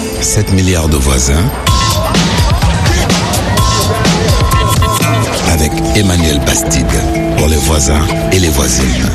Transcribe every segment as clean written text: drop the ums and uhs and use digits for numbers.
7 milliards de voisins avec Emmanuel Bastide pour les voisins et les voisines.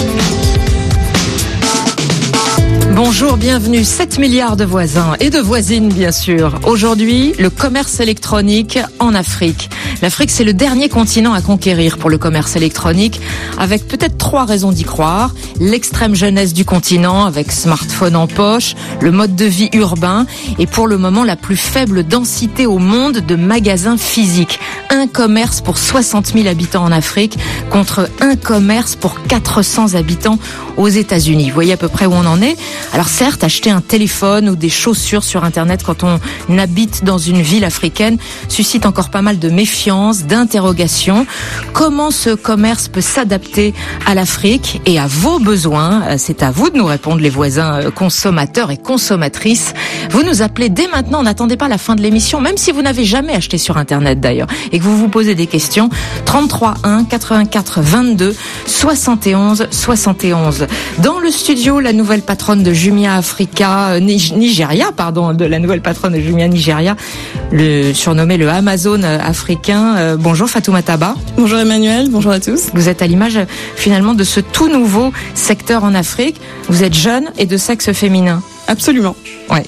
Bonjour, bienvenue. 7 milliards de voisins et de voisines, bien sûr. Aujourd'hui, le commerce électronique en Afrique. L'Afrique, c'est le dernier continent à conquérir pour le commerce électronique, avec peut-être 3 raisons d'y croire. L'extrême jeunesse du continent, avec smartphone en poche, le mode de vie urbain, et pour le moment, la plus faible densité au monde de magasins physiques. Un commerce pour 60 000 habitants en Afrique, contre un commerce pour 400 habitants aux États-Unis. Vous voyez à peu près où on en est. Alors certes, acheter un téléphone ou des chaussures sur Internet quand on habite dans une ville africaine suscite encore pas mal de méfiance, d'interrogations. Comment ce commerce peut s'adapter à l'Afrique et à vos besoins? C'est à vous de nous répondre, les voisins consommateurs et consommatrices. Vous nous appelez dès maintenant, n'attendez pas la fin de l'émission, même si vous n'avez jamais acheté sur Internet d'ailleurs, et que vous vous posez des questions. 33 1 84 22 71 71. Dans le studio, la nouvelle patronne de Jumia Africa, de la nouvelle patronne de Jumia Nigeria, surnommé le Amazon africain. Bonjour Fatoumata Ba. Bonjour Emmanuel, bonjour à tous. Vous êtes à l'image finalement de ce tout nouveau secteur en Afrique. Vous êtes jeune et de sexe féminin. Absolument. Ouais.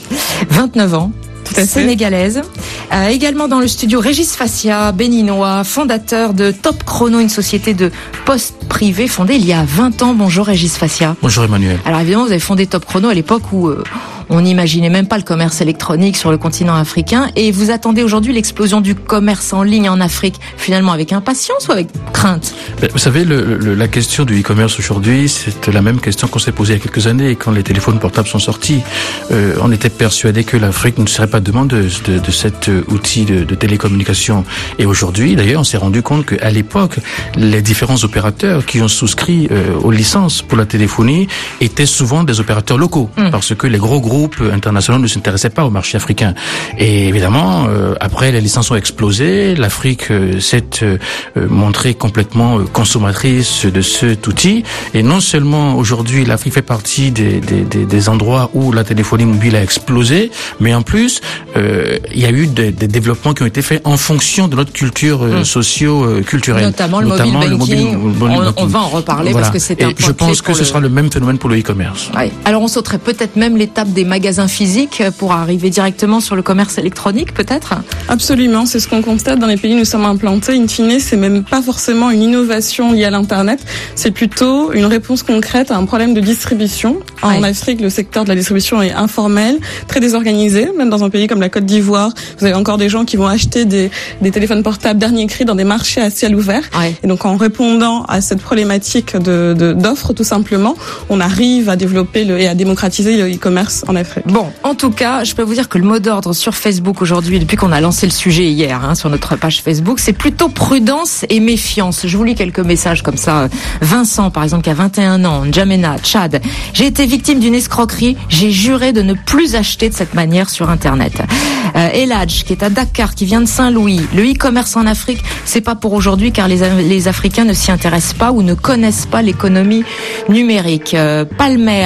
29 ans. Sénégalaise. Également dans le studio, Régis Fassia, béninois, fondateur de Top Chrono, une société de poste privé fondée il y a 20 ans. Bonjour Régis Fassia. Bonjour Emmanuel. Alors évidemment, vous avez fondé Top Chrono à l'époque où on n'imaginait même pas le commerce électronique sur le continent africain, et vous attendez aujourd'hui l'explosion du commerce en ligne en Afrique, finalement avec impatience ou avec crainte? Vous savez, la question du e-commerce aujourd'hui, c'est la même question qu'on s'est posée il y a quelques années quand les téléphones portables sont sortis. On était persuadé que l'Afrique ne serait pas demandeuse de cet outil de télécommunication. Et aujourd'hui, d'ailleurs, on s'est rendu compte qu'à l'époque, les différents opérateurs qui ont souscrit aux licences pour la téléphonie étaient souvent des opérateurs locaux, parce que les gros groupes internationaux ne s'intéressaient pas au marché africain. Et évidemment, après, les licences ont explosé. L'Afrique s'est montrée complètement consommatrice de cet outil. Et non seulement aujourd'hui, l'Afrique fait partie des endroits où la téléphonie mobile a explosé, mais en plus, il y a eu des développements qui ont été faits en fonction de notre culture socio-culturelle. Notamment le mobile banking. On va en reparler, voilà. Parce que c'est un point je pense que ce sera le même phénomène pour le e-commerce. Ouais. Alors on sauterait peut-être même l'étape des magasins physiques pour arriver directement sur le commerce électronique, peut-être? Absolument, c'est ce qu'on constate dans les pays où nous sommes implantés. In fine, c'est même pas forcément une innovation liée à l'Internet, c'est plutôt une réponse concrète à un problème de distribution. Ouais. En Afrique, le secteur de la distribution est informel, très désorganisé, même dans un pays comme la Côte d'Ivoire. Vous avez encore des gens qui vont acheter des téléphones portables dernier cri dans des marchés à ciel ouvert. Ouais. Et donc en répondant à cette problématique d'offres, tout simplement, on arrive à développer et à démocratiser le e-commerce en Afrique. Bon, en tout cas, je peux vous dire que le mot d'ordre sur Facebook aujourd'hui, depuis qu'on a lancé le sujet hier sur notre page Facebook, c'est plutôt prudence et méfiance. Je vous lis quelques messages comme ça. Vincent, par exemple, qui a 21 ans, N'Djamena, Tchad. J'ai été victime d'une escroquerie. J'ai juré de ne plus acheter de cette manière sur Internet. Eladj, qui est à Dakar, qui vient de Saint-Louis. Le e-commerce en Afrique, c'est pas pour aujourd'hui, car les Africains ne s'y intéressent pas ou ne connaissent pas l'économie numérique. Palmer,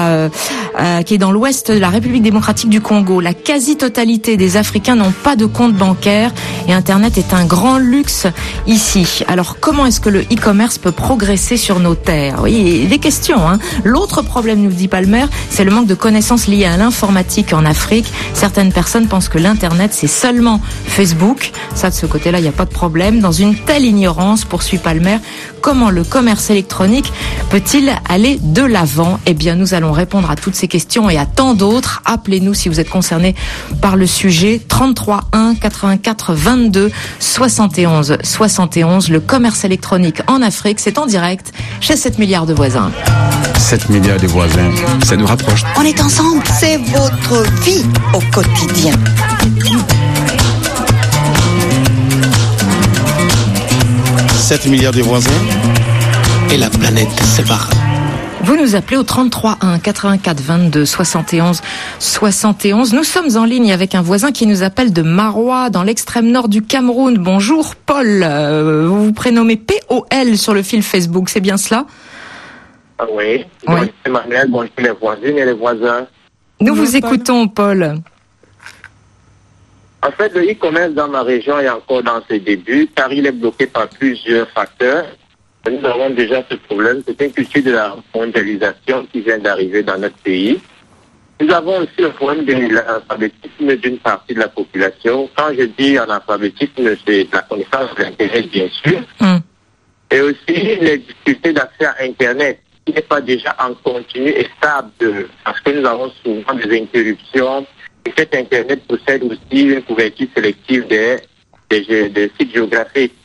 qui est dans l'ouest de la République démocratique du Congo. La quasi-totalité des Africains n'ont pas de compte bancaire et Internet est un grand luxe ici. Alors comment est-ce que le e-commerce peut progresser sur nos terres? Oui, des questions. L'autre problème, nous dit Palmer, c'est le manque de connaissances liées à l'informatique en Afrique. Certaines personnes pensent que l'Internet, c'est seulement Facebook. Ça, de ce côté-là, il n'y a pas de problème. Dans une telle ignorance, poursuit Palmer, comment le commerce électronique peut-il aller de l'avant? Eh bien, nous allons répondre à toutes ces questions et à tant d'autres. Appelez-nous si vous êtes concerné par le sujet. 33 1 84 22 71 71. Le commerce électronique en Afrique, c'est en direct chez 7 milliards de voisins. 7 milliards de voisins, ça nous rapproche. On est ensemble, c'est votre vie au quotidien. « 7 milliards de voisins et la planète sépare. » Vous nous appelez au 33 1 84 22 71 71. Nous sommes en ligne avec un voisin qui nous appelle de Maroua, dans l'extrême nord du Cameroun. Bonjour Paul, vous vous prénommez POL sur le fil Facebook, c'est bien cela? Oui. Bonjour Emmanuel, bonjour les voisines et les voisins. Nous vous écoutons Paul. En fait, le e-commerce dans ma région est encore dans ses débuts, car il est bloqué par plusieurs facteurs. Nous avons déjà ce problème, c'est une culture de la mondialisation qui vient d'arriver dans notre pays. Nous avons aussi le problème de l'analphabétisme d'une partie de la population. Quand je dis analphabétisme, c'est la connaissance de l'Internet, bien sûr. Et aussi les difficultés d'accès à Internet, qui n'est pas déjà en continu et stable, parce que nous avons souvent des interruptions. Et cet Internet possède aussi une couverture sélective des sites géographiques.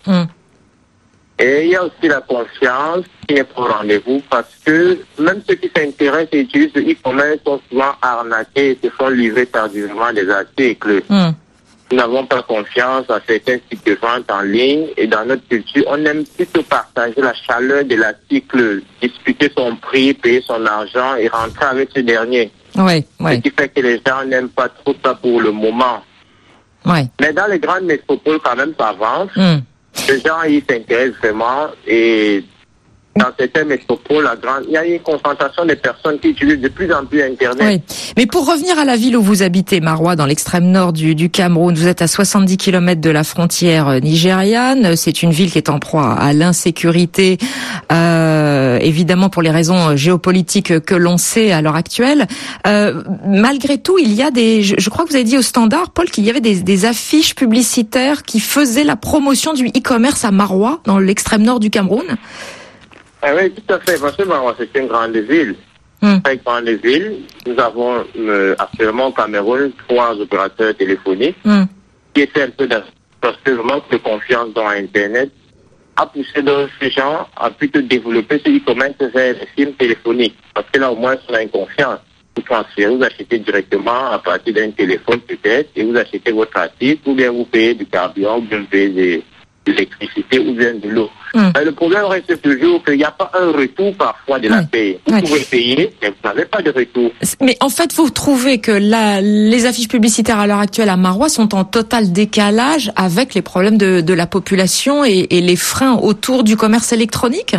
Et il y a aussi la confiance qui n'est pas au rendez-vous, parce que même ceux qui s'intéressent et utilisent le e-commerce sont souvent arnaqués et se font livrer tardivement des articles. Nous n'avons pas confiance à certains sites de vente en ligne, et dans notre culture, on aime plutôt partager la chaleur de l'article, discuter son prix, payer son argent et rentrer avec ce dernier. Ce qui fait que les gens n'aiment pas trop ça pour le moment. Mais dans les grandes métropoles, quand même, ça avance. Les gens, ils s'intéressent vraiment, et dans certaines métropoles, il y a une concentration de personnes qui utilisent de plus en plus Internet. Mais pour revenir à la ville où vous habitez, Maroua, dans l'extrême nord du Cameroun, vous êtes à 70 km de la frontière nigériane. C'est une ville qui est en proie à l'insécurité, évidemment pour les raisons géopolitiques que l'on sait à l'heure actuelle. Malgré tout, il y a je crois que vous avez dit au Standard, Paul, qu'il y avait des affiches publicitaires qui faisaient la promotion du e-commerce à Maroua, dans l'extrême nord du Cameroun. Ah oui, tout à fait. Parce que Maroua, c'est une grande ville. Très grande ville. Nous avons actuellement au Cameroun 3 opérateurs téléphoniques qui étaient un peu parce que le manque de confiance dans Internet a poussé ces gens à plutôt développer ce e-commerce vers les films téléphoniques. Parce que là, au moins, on a une confiance. Vous transférez, vous achetez directement à partir d'un téléphone peut-être, et vous achetez votre article, ou bien vous payez du carburant, ou bien vous payez de l'électricité, ou bien de l'eau. Le problème reste toujours qu'il n'y a pas un retour parfois de la paye. Vous pouvez payer, mais vous n'avez pas de retour. Mais en fait, vous trouvez que les affiches publicitaires à l'heure actuelle à Maroua sont en total décalage avec les problèmes de la population et les freins autour du commerce électronique?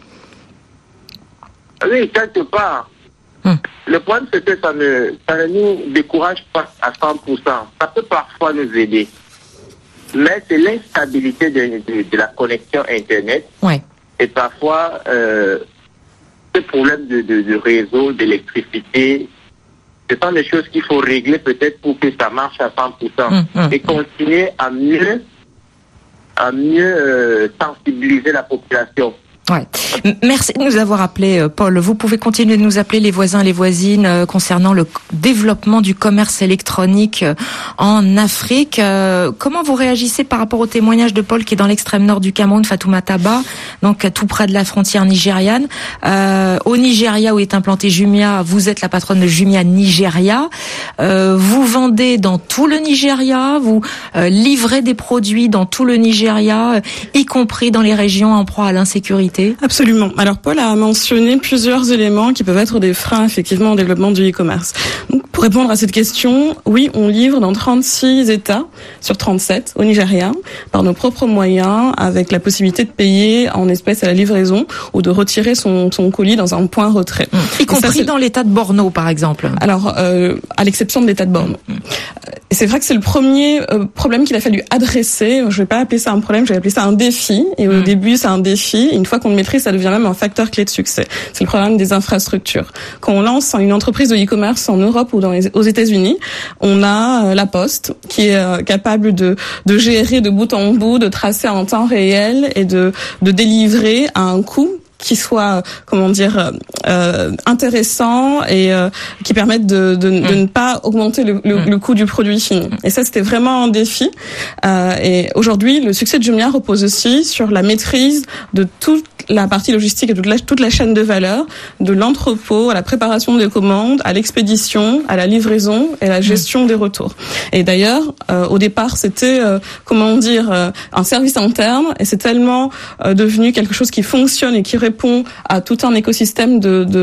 Oui, quelque part. Le problème, c'est que ça ne nous décourage pas à 100%. Ça peut parfois nous aider. Mais c'est l'instabilité de la connexion Internet. Et parfois, ce problème de réseau, d'électricité, ce sont des choses qu'il faut régler peut-être pour que ça marche à 100%. Et continuer à mieux sensibiliser la population. Merci de nous avoir appelé, Paul. Vous pouvez continuer de nous appeler, les voisins, les voisines, concernant le développement du commerce électronique en Afrique. Comment vous réagissez par rapport au témoignage de Paul qui est dans l'extrême nord du Cameroun, Fatoumata Ba, donc tout près de la frontière nigériane. Au Nigeria où est implanté Jumia, vous êtes la patronne de Jumia Nigeria. Vous vendez dans tout le Nigeria, vous livrez des produits dans tout le Nigeria, y compris dans les régions en proie à l'insécurité. Absolument. Alors Paul a mentionné plusieurs éléments qui peuvent être des freins effectivement au développement du e-commerce. Donc pour répondre à cette question, oui, on livre dans 36 États sur 37 au Nigeria par nos propres moyens, avec la possibilité de payer en espèces à la livraison ou de retirer son colis dans un point retrait. Y compris dans l'État de Borno par exemple. Alors à l'exception de l'État de Borno. Et c'est vrai que c'est le premier problème qu'il a fallu adresser. Je vais pas appeler ça un problème, je vais appeler ça un défi. Et au début, c'est un défi. Une fois qu'on le maîtrise, ça devient même un facteur clé de succès. C'est le problème des infrastructures. Quand on lance une entreprise de e-commerce en Europe ou aux États-Unis, on a la Poste qui est capable de gérer de bout en bout, de tracer en temps réel et de délivrer à un coût qui soit, intéressant et qui permette de ne pas augmenter le coût du produit fini. Et ça, c'était vraiment un défi. Et aujourd'hui, le succès de Jumia repose aussi sur la maîtrise de toute la partie logistique et toute la chaîne de valeur, de l'entrepôt à la préparation des commandes, à l'expédition, à la livraison et à la gestion des retours. Et d'ailleurs, au départ, c'était un service interne, et c'est tellement devenu quelque chose qui fonctionne et qui répond répond à tout un écosystème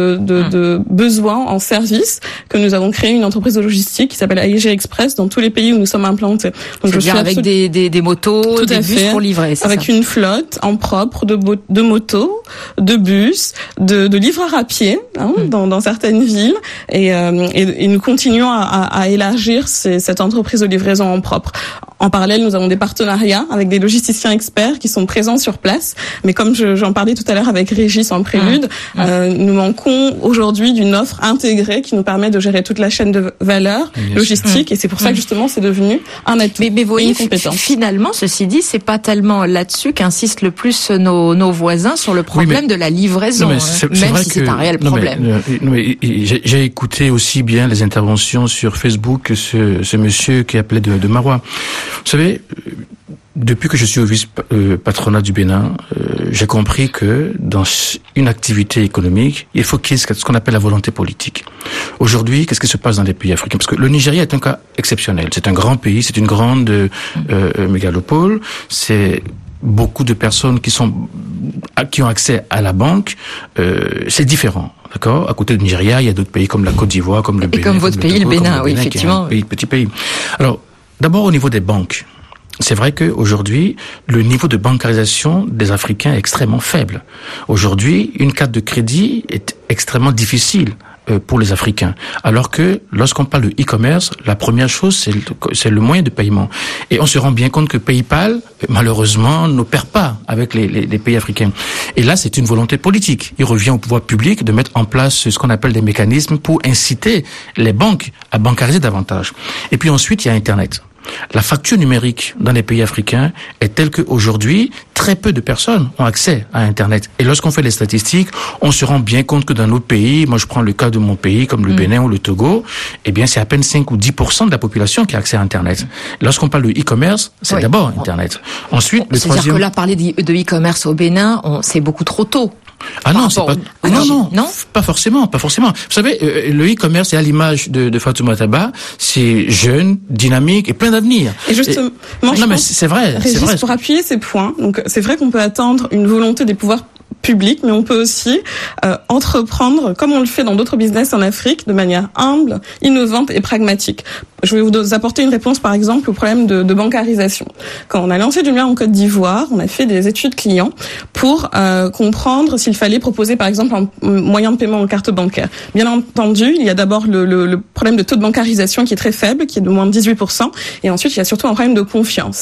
de besoins en services que nous avons créé une entreprise de logistique qui s'appelle AIG Express dans tous les pays où nous sommes implantés. Donc je suis avec des motos, des bus pour livrer, avec une flotte en propre de motos, de bus, de livreurs à pied dans certaines villes et nous continuons à élargir cette entreprise de livraison en propre. En parallèle, nous avons des partenariats avec des logisticiens experts qui sont présents sur place. Mais comme j'en parlais tout à l'heure avec Régis en prélude, nous manquons aujourd'hui d'une offre intégrée qui nous permet de gérer toute la chaîne de valeur logistique. Et c'est pour ça que justement, c'est devenu un atout. Mais vous voyez, finalement, ceci dit, c'est pas tellement là-dessus qu'insistent le plus nos voisins sur le problème de la livraison, même si c'est un réel problème. J'ai écouté aussi bien les interventions sur Facebook que ce monsieur qui appelait de Marois. Vous savez, depuis que je suis au vice-patronat du Bénin, j'ai compris que dans une activité économique, il faut qu'il y ait ce qu'on appelle la volonté politique. Aujourd'hui, qu'est-ce qui se passe dans les pays africains? Parce que le Nigeria est un cas exceptionnel. C'est un grand pays, c'est une grande mégalopole, c'est beaucoup de personnes qui ont accès à la banque, c'est différent. D'accord. À côté du Nigeria, il y a d'autres pays comme la Côte d'Ivoire, comme le Bénin. Et comme votre pays, le Bénin, oui, effectivement. Petit pays. Alors, d'abord au niveau des banques. C'est vrai qu'aujourd'hui, le niveau de bancarisation des Africains est extrêmement faible. Aujourd'hui, une carte de crédit est extrêmement difficile pour les Africains. Alors que lorsqu'on parle de e-commerce, la première chose, c'est le moyen de paiement. Et on se rend bien compte que PayPal, malheureusement, n'opère pas avec les pays africains. Et là, c'est une volonté politique. Il revient au pouvoir public de mettre en place ce qu'on appelle des mécanismes pour inciter les banques à bancariser davantage. Et puis ensuite, il y a Internet. La facture numérique dans les pays africains est telle qu'aujourd'hui, très peu de personnes ont accès à Internet. Et lorsqu'on fait les statistiques, on se rend bien compte que dans nos pays, moi je prends le cas de mon pays comme le Bénin ou le Togo, eh bien c'est à peine 5 ou 10% de la population qui a accès à Internet. Lorsqu'on parle de e-commerce, c'est d'abord Internet. Ensuite, le troisième... C'est-à-dire que là, parler de e-commerce au Bénin, c'est beaucoup trop tôt. Ah non, c'est pas. Non, pas forcément. Vous savez, le e-commerce est à l'image de Fatoumata Ba, c'est jeune, dynamique et plein d'avenir. Et justement, mais c'est vrai. Régis, c'est vrai. Pour appuyer ces points, donc c'est vrai qu'on peut attendre une volonté des pouvoirs publics, mais on peut aussi entreprendre, comme on le fait dans d'autres business en Afrique, de manière humble, innovante et pragmatique. Je vais vous apporter une réponse, par exemple, au problème de bancarisation. Quand on a lancé Jumia en Côte d'Ivoire, on a fait des études clients pour comprendre s'il fallait proposer, par exemple, un moyen de paiement en carte bancaire. Bien entendu, il y a d'abord le problème de taux de bancarisation qui est très faible, qui est de moins de 18%, et ensuite, il y a surtout un problème de confiance.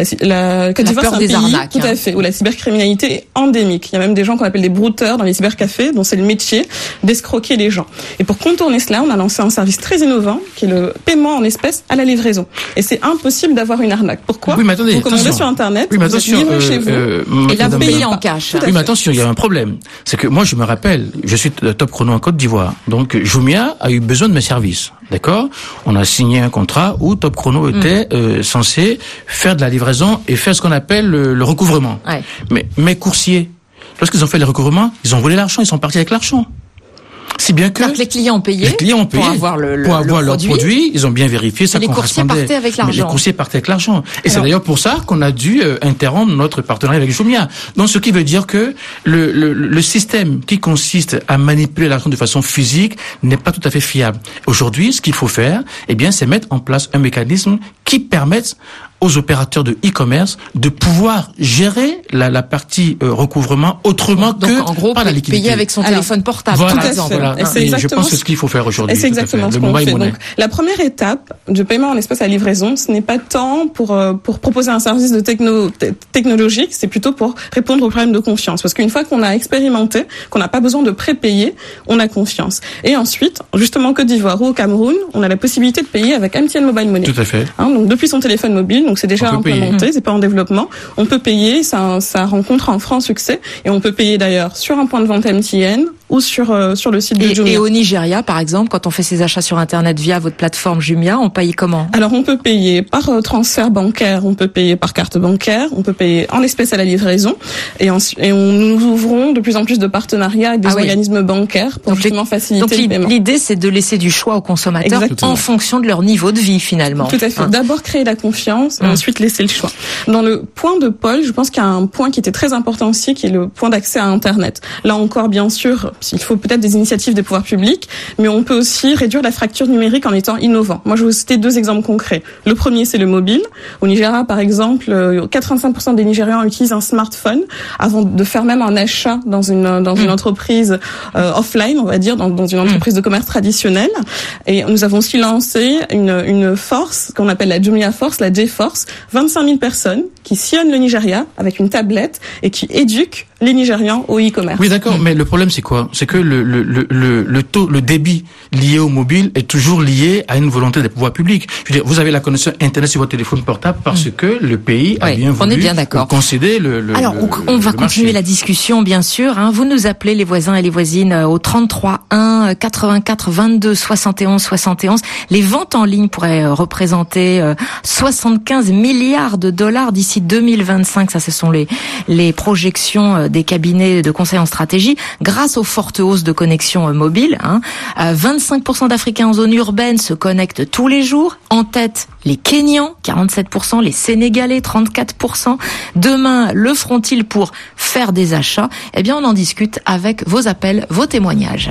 La Côte d'Ivoire, c'est un pays, arnaques, tout à fait, où la cybercriminalité est endémique. Il y a même des gens qu'on appelle des brouteurs dans les cybercafés, dont c'est le métier d'escroquer les gens. Et pour contourner cela, on a lancé un service très innovant, qui est le paiement en espèces à la livraison. Et c'est impossible d'avoir une arnaque. Pourquoi? Oui, mais attendez, vous commandez sur Internet, oui, mais attention, vous chez vous, et là, vous payez en cash. Oui, mais attention, il y a un problème. C'est que moi, je me rappelle, je suis Top Chrono en Côte d'Ivoire. Donc, Jumia a eu besoin de mes services. D'accord? On a signé un contrat où Top Chrono était censé faire de la livraison et faire ce qu'on appelle le recouvrement. Ouais. Mais mes coursiers, lorsqu'ils ont fait le recouvrement, ils ont volé l'argent, ils sont partis avec l'argent. Si bien que les clients ont payé pour avoir leur produit, ils ont bien vérifié ça. Les coursiers partaient avec l'argent. Les coursiers partaient avec l'argent. Et c'est d'ailleurs pour ça qu'on a dû interrompre notre partenariat avec Jumia. Donc ce qui veut dire que le système qui consiste à manipuler l'argent de façon physique n'est pas tout à fait fiable. Aujourd'hui, ce qu'il faut faire, eh bien, c'est mettre en place un mécanisme qui permette aux opérateurs de e-commerce de pouvoir gérer la partie recouvrement autrement que en gros, par la liquidité. Payer avec son téléphone portable, voilà, par exemple. Voilà. Et je pense que c'est ce qu'il faut faire aujourd'hui. Et c'est exactement ce qu'on fait. Donc, la première étape du paiement en espèces à livraison, ce n'est pas tant pour proposer un service de technologique, c'est plutôt pour répondre aux problèmes de confiance. Parce qu'une fois qu'on a expérimenté, qu'on n'a pas besoin de prépayer, on a confiance. Et ensuite, justement, en Côte d'Ivoire ou au Cameroun, on a la possibilité de payer avec MTN Mobile Money. Tout à fait. Donc depuis son téléphone mobile, donc c'est déjà implémenté, c'est pas en développement. On peut payer, ça rencontre un franc succès, et on peut payer d'ailleurs sur un point de vente MTN, ou sur le site de Jumia. Et au Nigeria, par exemple, quand on fait ses achats sur Internet via votre plateforme Jumia, on paye comment? Alors, on peut payer par transfert bancaire, on peut payer par carte bancaire, on peut payer en espèces à la livraison, nous ouvrons de plus en plus de partenariats avec des organismes bancaires pour justement faciliter le paiement. L'idée, c'est de laisser du choix aux consommateurs en fonction de leur niveau de vie, finalement. Tout à fait. D'abord créer la confiance, et ensuite laisser le choix. Dans le point de Paul, je pense qu'il y a un point qui était très important aussi, qui est le point d'accès à Internet. Là encore, bien sûr, il faut peut-être des initiatives des pouvoirs publics, mais on peut aussi réduire la fracture numérique en étant innovant. Moi, je vais vous citer 2 exemples concrets. Le premier, c'est le mobile. Au Nigeria, par exemple, 85% des Nigérians utilisent un smartphone avant de faire même un achat dans une entreprise offline, on va dire, dans une entreprise de commerce traditionnelle. Et nous avons aussi lancé une force qu'on appelle la Jumia Force, la J-Force, 25 000 personnes qui sillonnent le Nigeria avec une tablette et qui éduquent les Nigérians au e-commerce. Oui, d'accord, mais le problème c'est quoi? C'est que le débit lié au mobile est toujours lié à une volonté des pouvoirs publics. Je veux dire, vous avez la connexion Internet sur votre téléphone portable parce que le pays a bien voulu concéder le Alors, on va continuer la discussion, bien sûr. Vous nous appelez, les voisins et les voisines, au 33 1 84 22 71 71. Les ventes en ligne pourraient représenter 75 milliards de dollars d'ici 2025. Ça, ce sont les projections des cabinets de conseil en stratégie, grâce aux fortes hausses de connexions mobiles. 25% d'Africains en zone urbaine se connectent tous les jours. En tête, les Kenyans, 47%, les Sénégalais, 34%. Demain, le feront-ils pour faire des achats? Eh bien, on en discute avec vos appels, vos témoignages.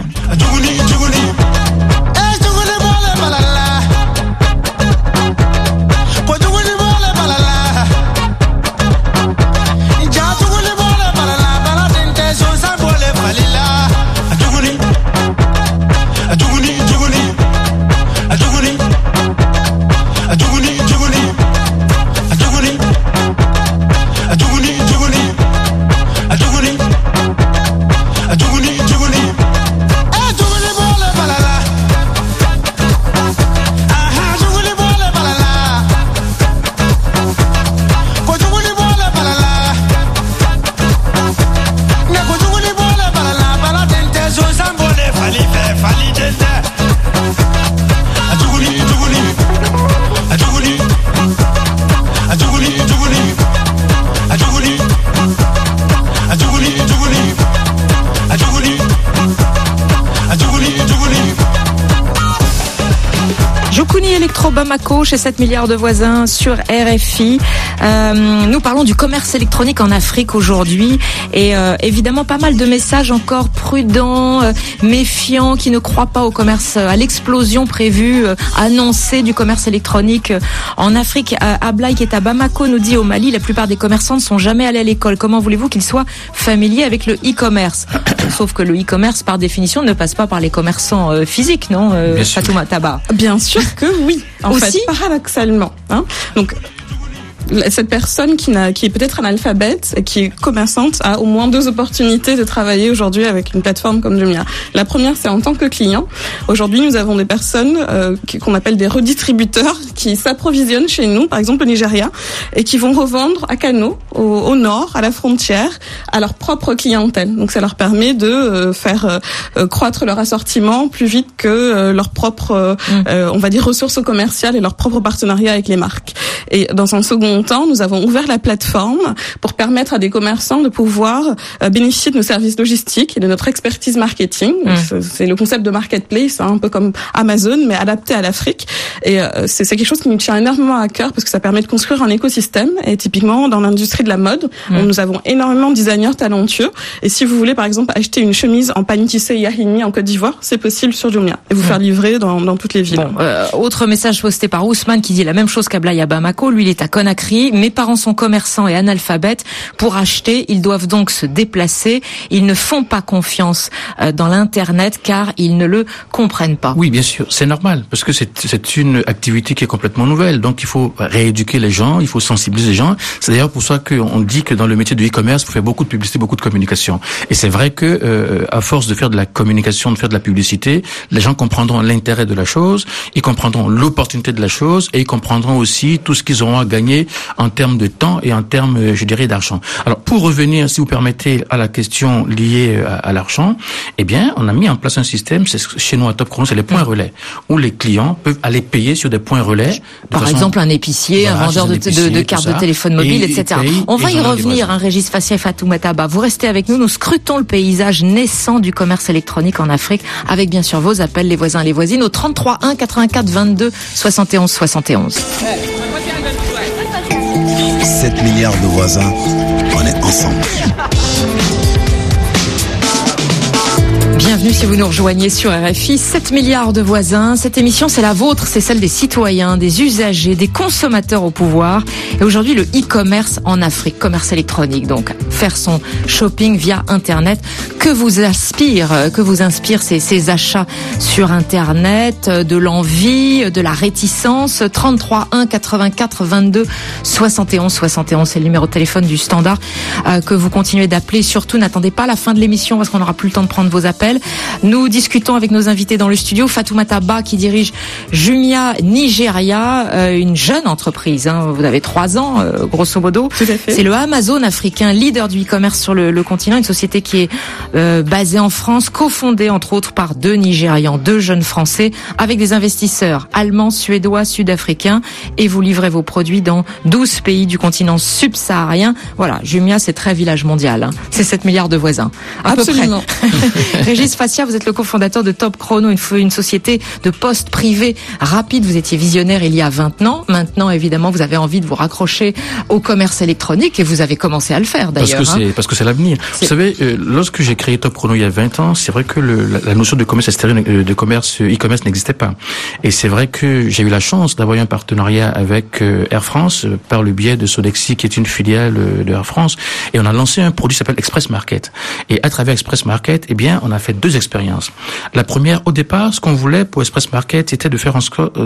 Bamako, chez 7 milliards de voisins sur RFI. Nous parlons du commerce électronique en Afrique aujourd'hui et évidemment pas mal de messages encore prudents, méfiants, qui ne croient pas au commerce, à l'explosion prévue, annoncée du commerce électronique en Afrique. Ablaï, qui est à Bamako, nous dit: au Mali, la plupart des commerçants ne sont jamais allés à l'école. Comment voulez-vous qu'ils soient familiers avec le e-commerce? Sauf que le e-commerce, par définition, ne passe pas par les commerçants physiques, non, Fatouma Taba? Bien sûr que oui. En fait, paradoxalement. Donc, cette personne qui est peut-être analphabète et qui est commerçante a au moins 2 opportunités de travailler aujourd'hui avec une plateforme comme Jumia. La première, c'est en tant que client. Aujourd'hui, nous avons des personnes qu'on appelle des redistributeurs qui s'approvisionnent chez nous, par exemple au Nigeria, et qui vont revendre à Kano, au nord, à la frontière, à leur propre clientèle. Donc ça leur permet de faire croître leur assortiment plus vite que leur propre, on va dire, ressources commerciales et leur propre partenariat avec les marques. Et dans un second temps, nous avons ouvert la plateforme pour permettre à des commerçants de pouvoir bénéficier de nos services logistiques et de notre expertise marketing. C'est le concept de marketplace, un peu comme Amazon, mais adapté à l'Afrique. Et c'est quelque chose qui nous tient énormément à cœur parce que ça permet de construire un écosystème. Et typiquement, dans l'industrie de la mode, nous avons énormément de designers talentueux. Et si vous voulez, par exemple, acheter une chemise en pagne tissé Yahini en Côte d'Ivoire, c'est possible sur Jumia et vous faire livrer dans toutes les villes. Bon, autre message posté par Ousmane qui dit la même chose qu'Ablaï à Bamako. Lui, il est à Conakry. Mes parents sont commerçants et analphabètes. Pour acheter, ils doivent donc se déplacer. Ils ne font pas confiance dans l'Internet car ils ne le comprennent pas. Oui, bien sûr, c'est normal parce que c'est une activité qui est complètement nouvelle. Donc, il faut rééduquer les gens, il faut sensibiliser les gens. C'est d'ailleurs pour ça qu'on dit que dans le métier du e-commerce, il faut faire beaucoup de publicité, beaucoup de communication. Et c'est vrai que à force de faire de la communication, de faire de la publicité, les gens comprendront l'intérêt de la chose, ils comprendront l'opportunité de la chose et ils comprendront aussi tout ce qui qu'ils auront à gagner en termes de temps et en termes, je dirais, d'argent. Alors, pour revenir, si vous permettez, à la question liée à l'argent, eh bien, on a mis en place un système, c'est chez nous à Top Chrono, c'est les points relais, où les clients peuvent aller payer sur des points relais. Par exemple, un épicier, un vendeur de cartes de téléphone mobile, etc. On va y revenir, Régis Fassia et Fatoumata Ba. Vous restez avec nous, nous scrutons le paysage naissant du commerce électronique en Afrique, avec bien sûr vos appels, les voisins et les voisines, au 33 1 84 22 71 71. 7 milliards de voisins, on est ensemble. Bienvenue si vous nous rejoignez sur RFI. 7 milliards de voisins. Cette émission, c'est la vôtre, c'est celle des citoyens, des usagers, des consommateurs au pouvoir. Et aujourd'hui, le e-commerce en Afrique, commerce électronique. Donc, faire son shopping via Internet. Que vous inspirent ces achats sur Internet, de l'envie, de la réticence. 33 1 84 22 71 71, c'est le numéro de téléphone du standard que vous continuez d'appeler. Surtout, n'attendez pas la fin de l'émission parce qu'on n'aura plus le temps de prendre vos appels. Nous discutons avec nos invités dans le studio. Fatoumata Ba qui dirige Jumia Nigeria, une jeune entreprise. Vous avez 3 ans, grosso modo. Tout à fait. C'est le Amazon africain, leader du e-commerce sur le continent. Une société qui est basée en France, cofondée entre autres par 2 Nigérians, 2 jeunes Français, avec des investisseurs allemands, suédois, sud-africains. Et vous livrez vos produits dans 12 pays du continent subsaharien. Voilà, Jumia, c'est très village mondial. C'est 7 milliards de voisins. Absolument. Régis Fassia, vous êtes le cofondateur de Top Chrono, une société de poste privé rapide. Vous étiez visionnaire il y a 20 ans. Maintenant, évidemment, vous avez envie de vous raccrocher au commerce électronique et vous avez commencé à le faire d'ailleurs. Parce que c'est l'avenir. Vous savez, lorsque j'ai créé Top Chrono il y a 20 ans, c'est vrai que la notion de commerce extérieur, de commerce e-commerce n'existait pas. Et c'est vrai que j'ai eu la chance d'avoir un partenariat avec Air France par le biais de Sodexy, qui est une filiale de Air France. Et on a lancé un produit qui s'appelle Express Market. Et à travers Express Market, eh bien, on a fait 2 expériences. La première, au départ, ce qu'on voulait pour Express Market, c'était de faire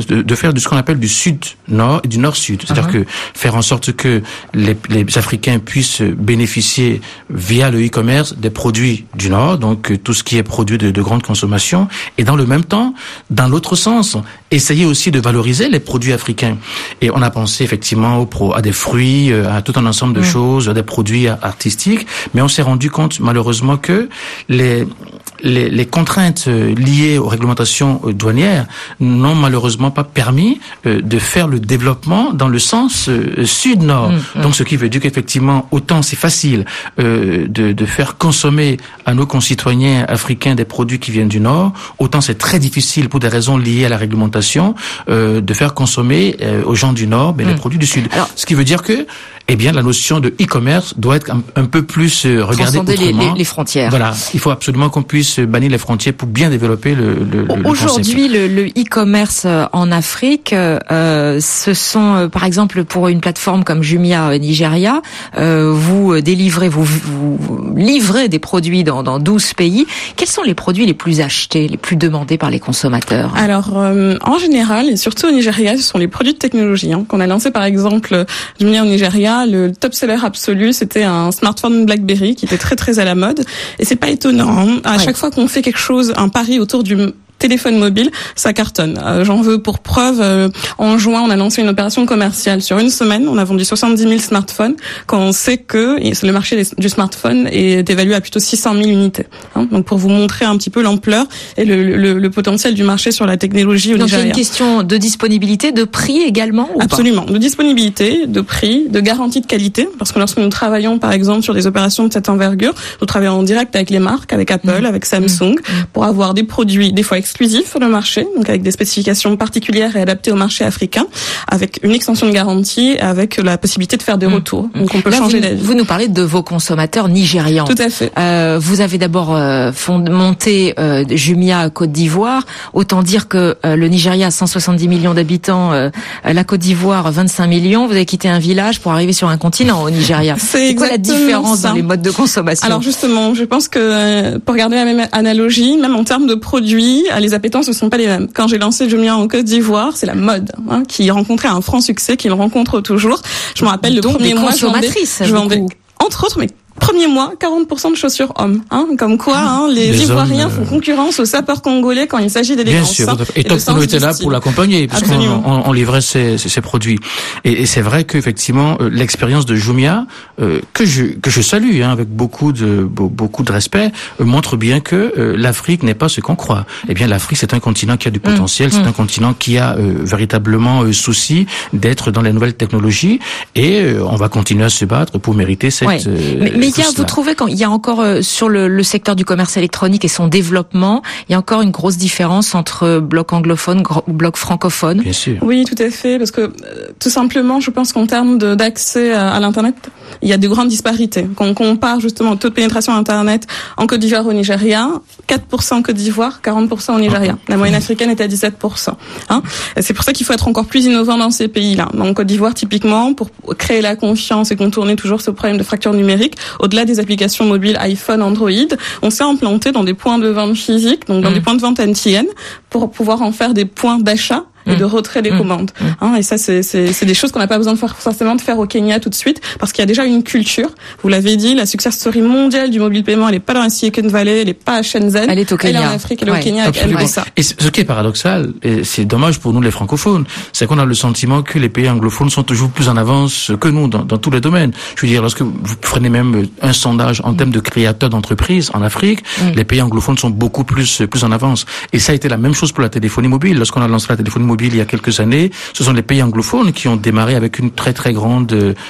de ce qu'on appelle du sud-nord et du nord-sud. C'est-à-dire que faire en sorte que les Africains puissent bénéficier via le e-commerce des produits du nord, donc tout ce qui est produit de grande consommation, et dans le même temps, dans l'autre sens, essayer aussi de valoriser les produits africains. Et on a pensé effectivement à des fruits, à tout un ensemble de choses, à des produits artistiques, mais on s'est rendu compte malheureusement que les contraintes liées aux réglementations douanières n'ont malheureusement pas permis de faire le développement dans le sens sud-nord. Donc ce qui veut dire qu'effectivement, autant c'est facile de faire consommer à nos concitoyens africains des produits qui viennent du nord, autant c'est très difficile pour des raisons liées à la réglementation de faire consommer aux gens du nord les produits du sud. Alors, ce qui veut dire que la notion de e-commerce doit être un peu plus regardée autrement. Les frontières. Voilà, il faut absolument qu'on puisse bannir les frontières pour bien développer le Aujourd'hui, le e-commerce en Afrique, ce sont, par exemple, pour une plateforme comme Jumia Nigeria, vous livrez des produits dans 12 pays. Quels sont les produits les plus achetés, les plus demandés par les consommateurs? Alors, en général, et surtout au Nigeria, ce sont les produits de technologie. Qu'on a lancé, par exemple, Jumia au Nigeria, le top-seller absolu, c'était un smartphone BlackBerry qui était très très à la mode. Et c'est pas étonnant. À chaque fois qu'on fait quelque chose, un pari autour du téléphone mobile, ça cartonne. J'en veux pour preuve, en juin, on a lancé une opération commerciale. Sur une semaine, on a vendu 70 000 smartphones, quand on sait que le marché du smartphone est évalué à plutôt 600 000 unités. Donc pour vous montrer un petit peu l'ampleur et le potentiel du marché sur la technologie au Nigeria. Donc il y a une question de disponibilité, de prix également ou Absolument. De disponibilité, de prix, de garantie de qualité. Parce que lorsque nous travaillons, par exemple, sur des opérations de cette envergure, nous travaillons en direct avec les marques, avec Apple, avec Samsung, pour avoir des produits, des fois exclusif sur le marché, donc avec des spécifications particulières et adaptées au marché africain, avec une extension de garantie, avec la possibilité de faire des retours. Donc on peut changer d'avis. Vous nous parlez de vos consommateurs nigérians. Tout à fait. Vous avez d'abord monté Jumia Côte d'Ivoire. Autant dire que le Nigeria a 170 millions d'habitants, la Côte d'Ivoire 25 millions. Vous avez quitté un village pour arriver sur un continent au Nigeria. C'est quoi la différence dans les modes de consommation? Alors justement, je pense que pour garder la même analogie, même en termes de produits, les appétences ne sont pas les mêmes. Quand j'ai lancé Jumia en Côte d'Ivoire, c'est la mode qui rencontrait un franc succès, qui le rencontre toujours. Je me rappelle le premier mois, je vendais entre autres, mais Premier mois, 40% de chaussures hommes. Comme quoi, les Ivoiriens font concurrence aux sapeurs congolais quand il s'agit d'élégance. Bien sûr. Et Top Chrono était là pour l'accompagner, puisqu'on livrait ses produits. Et c'est vrai qu'effectivement, l'expérience de Jumia, que je salue, avec beaucoup de respect, montre bien que l'Afrique n'est pas ce qu'on croit. Eh bien, l'Afrique, c'est un continent qui a du potentiel, c'est un continent qui a véritablement souci d'être dans les nouvelles technologies, et on va continuer à se battre pour mériter cette... Mais vous trouvez qu'il y a encore sur le secteur du commerce électronique et son développement, il y a encore une grosse différence entre bloc anglophone ou bloc francophone? Bien sûr. Oui, tout à fait, parce que tout simplement, je pense qu'en termes d'accès à l'internet, il y a de grandes disparités. Quand on compare justement le taux de pénétration internet en Côte d'Ivoire, au Nigeria, 4% en Côte d'Ivoire, 40% au Nigeria. La moyenne africaine est à 17%. C'est pour ça qu'il faut être encore plus innovant dans ces pays-là. En Côte d'Ivoire, typiquement, pour créer la confiance et contourner toujours ce problème de fracture numérique, au-delà des applications mobiles iPhone, Android, on s'est implanté dans des points de vente physiques, donc dans des points de vente MTN, pour pouvoir en faire des points d'achat et de retrait des commandes. Et ça, c'est des choses qu'on n'a pas besoin de faire forcément de faire au Kenya tout de suite, parce qu'il y a déjà une culture. Vous l'avez dit, la success story mondiale du mobile paiement, elle est pas dans la Silicon Valley, elle est pas à Shenzhen. Elle est au Kenya. Elle est en Afrique, elle est au Kenya, elle fait ça. Et ce qui est paradoxal, et c'est dommage pour nous les francophones, c'est qu'on a le sentiment que les pays anglophones sont toujours plus en avance que nous dans tous les domaines. Je veux dire, lorsque vous prenez même un sondage en termes de créateurs d'entreprises en Afrique, les pays anglophones sont beaucoup plus en avance. Et ça a été la même chose pour la téléphonie mobile. Lorsqu'on a lancé la téléphonie mobile il y a quelques années, ce sont les pays anglophones qui ont démarré avec une très très grande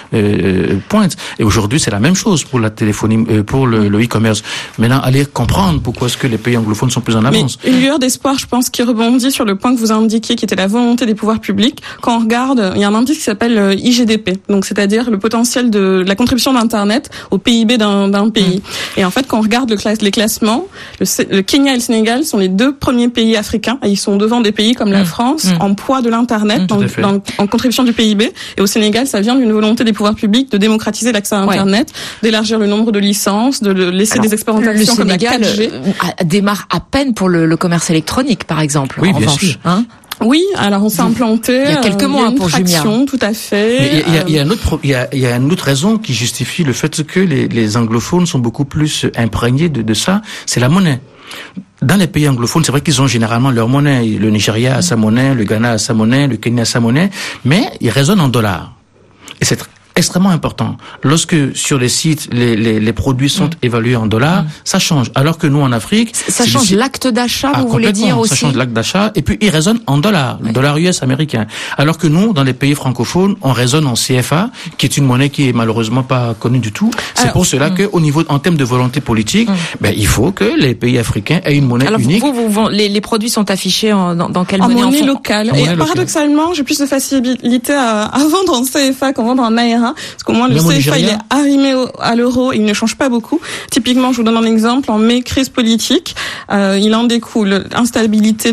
pointe. Et aujourd'hui, c'est la même chose pour la téléphonie, pour le e-commerce. Maintenant, allez comprendre pourquoi est-ce que les pays anglophones sont plus en avance. Mais une lueur d'espoir, je pense, qui rebondit sur le point que vous indiquiez, qui était la volonté des pouvoirs publics. Quand on regarde, il y a un indice qui s'appelle IGDP, donc c'est-à-dire le potentiel de la contribution d'Internet au PIB d'un pays. Et en fait, quand on regarde les classements, le Kenya et le Sénégal sont les deux premiers pays africains, et ils sont devant des pays comme la France en poids de l'Internet, en contribution du PIB. Et au Sénégal, ça vient d'une volonté des pouvoirs publics de démocratiser l'accès à Internet, d'élargir le nombre de licences, de laisser des expérimentations comme la 4G. Démarre à peine pour le commerce électronique, par exemple. Oui, bien sûr. Oui, alors on s'est implanté. Il y a quelques mois pour Jumia. Tout à fait. Il y a une autre raison qui justifie le fait que les anglophones sont beaucoup plus imprégnés de ça, c'est la monnaie. Dans les pays anglophones, c'est vrai qu'ils ont généralement leur monnaie. Le Nigeria a sa monnaie, le Ghana a sa monnaie, le Kenya a sa monnaie, mais ils raisonnent en dollars. Et c'est extrêmement important. Lorsque sur les sites, les produits sont évalués en dollars, ça change. Alors que nous, en Afrique... Ça change l'acte d'achat, vous voulez dire aussi? Ça change l'acte d'achat. Et puis, ils raisonnent en dollars, le dollar US américain. Alors que nous, dans les pays francophones, on raisonne en CFA, qui est une monnaie qui est malheureusement pas connue du tout. C'est pour cela que, au niveau, en termes de volonté politique, il faut que les pays africains aient une monnaie unique. Alors, les produits sont affichés dans quelle monnaie? En monnaie locale. Et paradoxalement, j'ai plus de facilité à vendre en CFA qu'en vendre en Naira. Parce qu'au moins, le CFA, il est arrimé à l'euro et il ne change pas beaucoup. Typiquement, je vous donne un exemple. En mai, crise politique, il en découle instabilité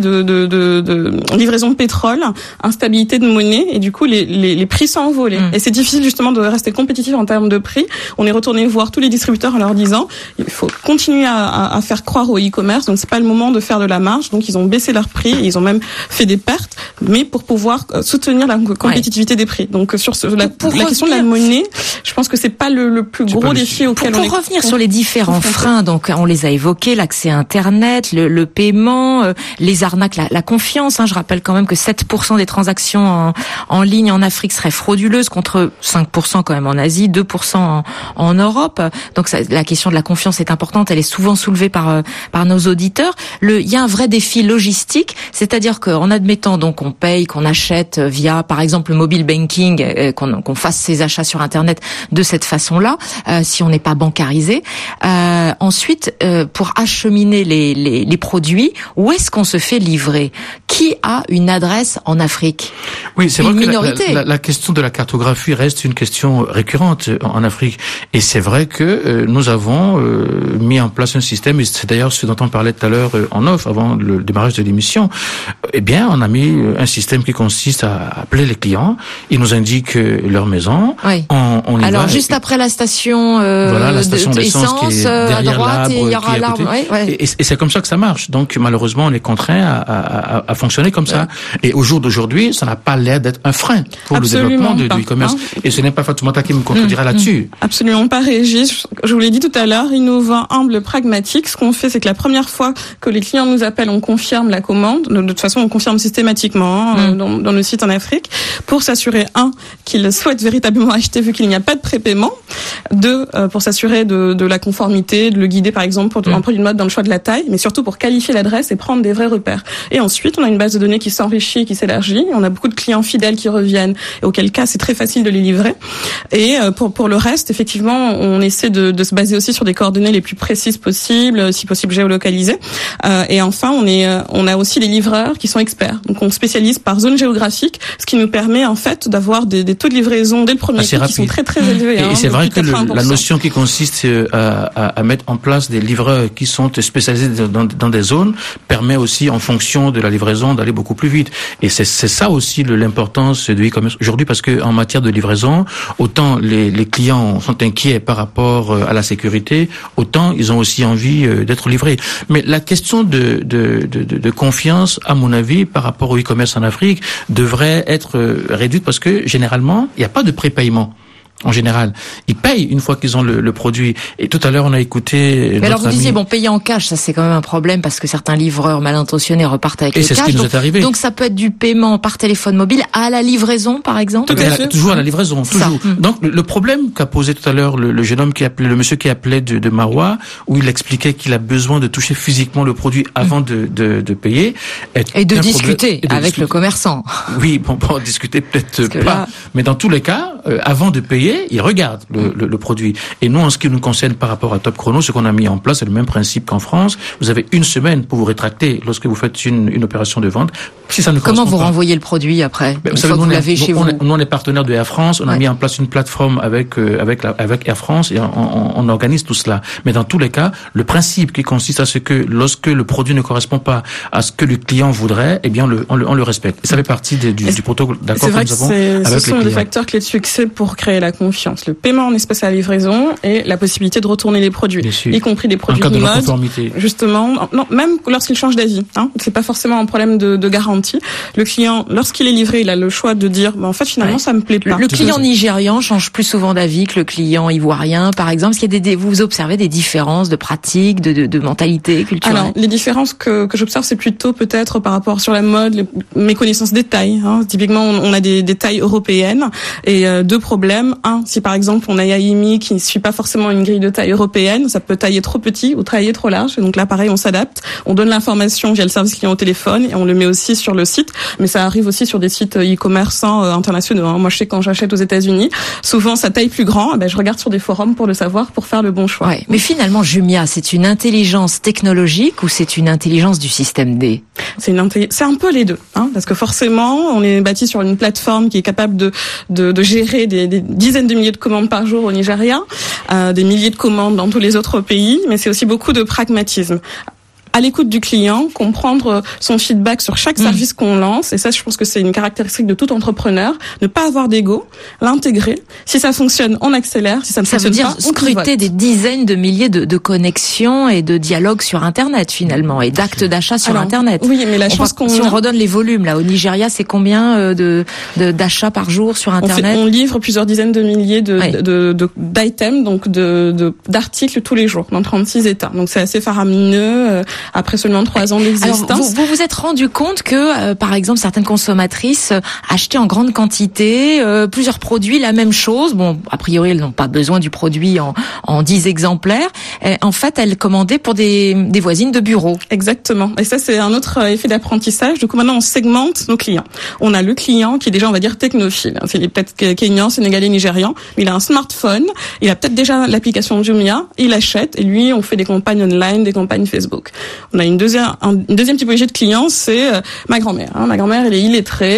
de livraison de pétrole, instabilité de monnaie, et du coup, les prix sont envolés. Et c'est difficile, justement, de rester compétitif en termes de prix. On est retourné voir tous les distributeurs en leur disant, il faut continuer à faire croire au e-commerce, donc c'est pas le moment de faire de la marge. Donc, ils ont baissé leurs prix, et ils ont même fait des pertes, mais pour pouvoir soutenir la compétitivité des prix. Donc, sur la question de la monnaie, je pense que c'est pas le plus gros défi auquel on est. Pour revenir sur les différents freins, donc on les a évoqués, l'accès à Internet, le paiement, les arnaques, la confiance. Je rappelle quand même que 7% des transactions en ligne en Afrique seraient frauduleuses, contre 5% quand même en Asie, 2% en Europe. Donc la question de la confiance est importante, elle est souvent soulevée par nos auditeurs. Il y a un vrai défi logistique, c'est-à-dire qu'en admettant donc qu'on paye, qu'on achète via par exemple le mobile banking, qu'on fasse ses achats sur Internet de cette façon-là, si on n'est pas bancarisé. Ensuite, pour acheminer les produits, où est-ce qu'on se fait livrer? Qui a une adresse en Afrique? Oui, c'est vrai que la question de la cartographie reste une question récurrente en Afrique. Et c'est vrai que nous avons mis en place un système, et c'est d'ailleurs ce dont on parlait tout à l'heure en off, avant le démarrage de l'émission. Eh bien, on a mis un système qui consiste à appeler les clients, ils nous indiquent leur maison, Oui. On y alors va, juste après la station, voilà, la station d'essence qui est à derrière droite, et il y l'arbre, aura qui est à l'arbre. côté. Ouais. Et c'est comme ça que ça marche. Donc malheureusement, on est contraint à fonctionner comme ça. Et au jour d'aujourd'hui, ça n'a pas l'air d'être un frein pour Absolument le développement du pas, e-commerce. Et ce n'est pas Fatoumata qui me contredira là-dessus. Absolument pas, Régis. Je vous l'ai dit tout à l'heure, innovant, humble, pragmatique. Ce qu'on fait, c'est que la première fois que les clients nous appellent, on confirme la commande. De toute façon, on confirme systématiquement dans nos sites en Afrique pour s'assurer, qu'ils souhaitent véritablement acheter vu qu'il n'y a pas de prépaiement. 2, pour s'assurer de la conformité, de le guider par exemple pour un produit de mode dans le choix de la taille, mais surtout pour qualifier l'adresse et prendre des vrais repères. Et ensuite, on a une base de données qui s'enrichit et qui s'élargit. On a beaucoup de clients fidèles qui reviennent, et auquel cas c'est très facile de les livrer. Et pour le reste, effectivement, on essaie de se baser aussi sur des coordonnées les plus précises possibles, si possible géolocalisées. Et enfin, on a aussi des livreurs qui sont experts. Donc on spécialise par zone géographique, ce qui nous permet en fait d'avoir des taux de livraison dès le premier coup qui sont très très élevés. Et c'est vrai que la notion qui consiste à mettre en place des livreurs qui sont spécialisés dans des zones permet aussi, en fonction de la livraison, d'aller beaucoup plus vite. Et c'est ça aussi l'importance du e-commerce aujourd'hui, parce que en matière de livraison, autant les clients sont inquiets par rapport à la sécurité, autant ils ont aussi envie d'être livrés. Mais la question de confiance, à mon avis, par rapport au e-commerce en Afrique, devrait être réduite, parce que généralement, il n'y a pas de prépaiement. En général, ils payent une fois qu'ils ont le produit. Et tout à l'heure, on a écouté. Mais alors vous disiez, payer en cash, ça c'est quand même un problème parce que certains livreurs mal intentionnés repartent avec le cash. Et c'est ce qui nous est arrivé. Donc ça peut être du paiement par téléphone mobile à la livraison, par exemple. Toujours à la livraison, toujours. Donc le problème qu'a posé tout à l'heure le jeune homme le monsieur qui appelait de Marois, où il expliquait qu'il a besoin de toucher physiquement le produit avant de payer. Et de discuter avec le commerçant. Oui, pour discuter peut-être pas. Mais dans tous les cas, avant de payer, il regarde le produit. Et nous, en ce qui nous concerne par rapport à Top Chrono, ce qu'on a mis en place, c'est le même principe qu'en France. Vous avez une semaine pour vous rétracter lorsque vous faites une opération de vente. Si ça ne Comment vous renvoyez le produit après? Vous savez, vous l'avez chez vous. Nous, on est partenaire de Air France. On a mis en place une plateforme avec Air France et on organise tout cela. Mais dans tous les cas, le principe qui consiste à ce que lorsque le produit ne correspond pas à ce que le client voudrait, eh bien, on le respecte. Et ça fait partie du protocole d'accord que nous avons avec les clients. Ce sont des facteurs clés de succès pour créer la confiance. Le paiement en espèces à la livraison et la possibilité de retourner les produits, y compris des produits de mode. Justement, non, même lorsqu'il change d'avis. C'est pas forcément un problème de garantie. Le client, lorsqu'il est livré, il a le choix de dire, en fait, finalement, ça me plaît pas. Le client nigérian change plus souvent d'avis que le client ivoirien, par exemple. Est-ce qu'il y a vous observez des différences de pratiques, de mentalité culturelle? Alors, les différences que j'observe, c'est plutôt peut-être par rapport sur la mode, mes connaissances des tailles. Typiquement, on a des tailles européennes et deux problèmes. Si par exemple on a Yaimi qui ne suit pas forcément une grille de taille européenne, ça peut tailler trop petit ou tailler trop large. Et donc là, pareil, on s'adapte. On donne l'information via le service client au téléphone et on le met aussi sur le site. Mais ça arrive aussi sur des sites e-commerce internationaux. Moi, je sais quand j'achète aux États-Unis, souvent ça taille plus grand. Je regarde sur des forums pour le savoir, pour faire le bon choix. Ouais. Mais finalement, Jumia, c'est une intelligence technologique ou c'est une intelligence du système D? C'est un peu les deux, parce que forcément, on est bâti sur une plateforme qui est capable de gérer des dizaines de milliers de commandes par jour au Nigeria, des milliers de commandes dans tous les autres pays, mais c'est aussi beaucoup de pragmatisme. À l'écoute du client, comprendre son feedback sur chaque service qu'on lance. Et ça, je pense que c'est une caractéristique de tout entrepreneur. Ne pas avoir d'ego, l'intégrer. Si ça fonctionne, on accélère. Si ça ne fonctionne pas, on scruter des dizaines de milliers de connexions et de dialogues sur Internet, finalement, et d'actes d'achat sur Internet. Oui, mais si on redonne les volumes, là, au Nigeria, c'est combien d'achats par jour sur Internet? On livre plusieurs dizaines de milliers d'items, donc d'articles tous les jours, dans 36 États. Donc c'est assez faramineux. Après seulement 3 ans d'existence. Alors, vous vous êtes rendu compte que, par exemple, certaines consommatrices achetaient en grande quantité plusieurs produits, la même chose. Bon, a priori, elles n'ont pas besoin du produit en 10 exemplaires. En fait, elles commandaient pour des voisines de bureau. Exactement. Et ça, c'est un autre effet d'apprentissage. Du coup, maintenant, on segmente nos clients. On a le client qui est déjà, on va dire, technophile. C'est peut-être kényan, sénégalais, nigérian. Il a un smartphone. Il a peut-être déjà l'application Jumia. Il achète. Et lui, on fait des campagnes online, des campagnes Facebook. On a une deuxième typologie de clients, c'est ma grand-mère. Ma grand-mère, elle est illettrée,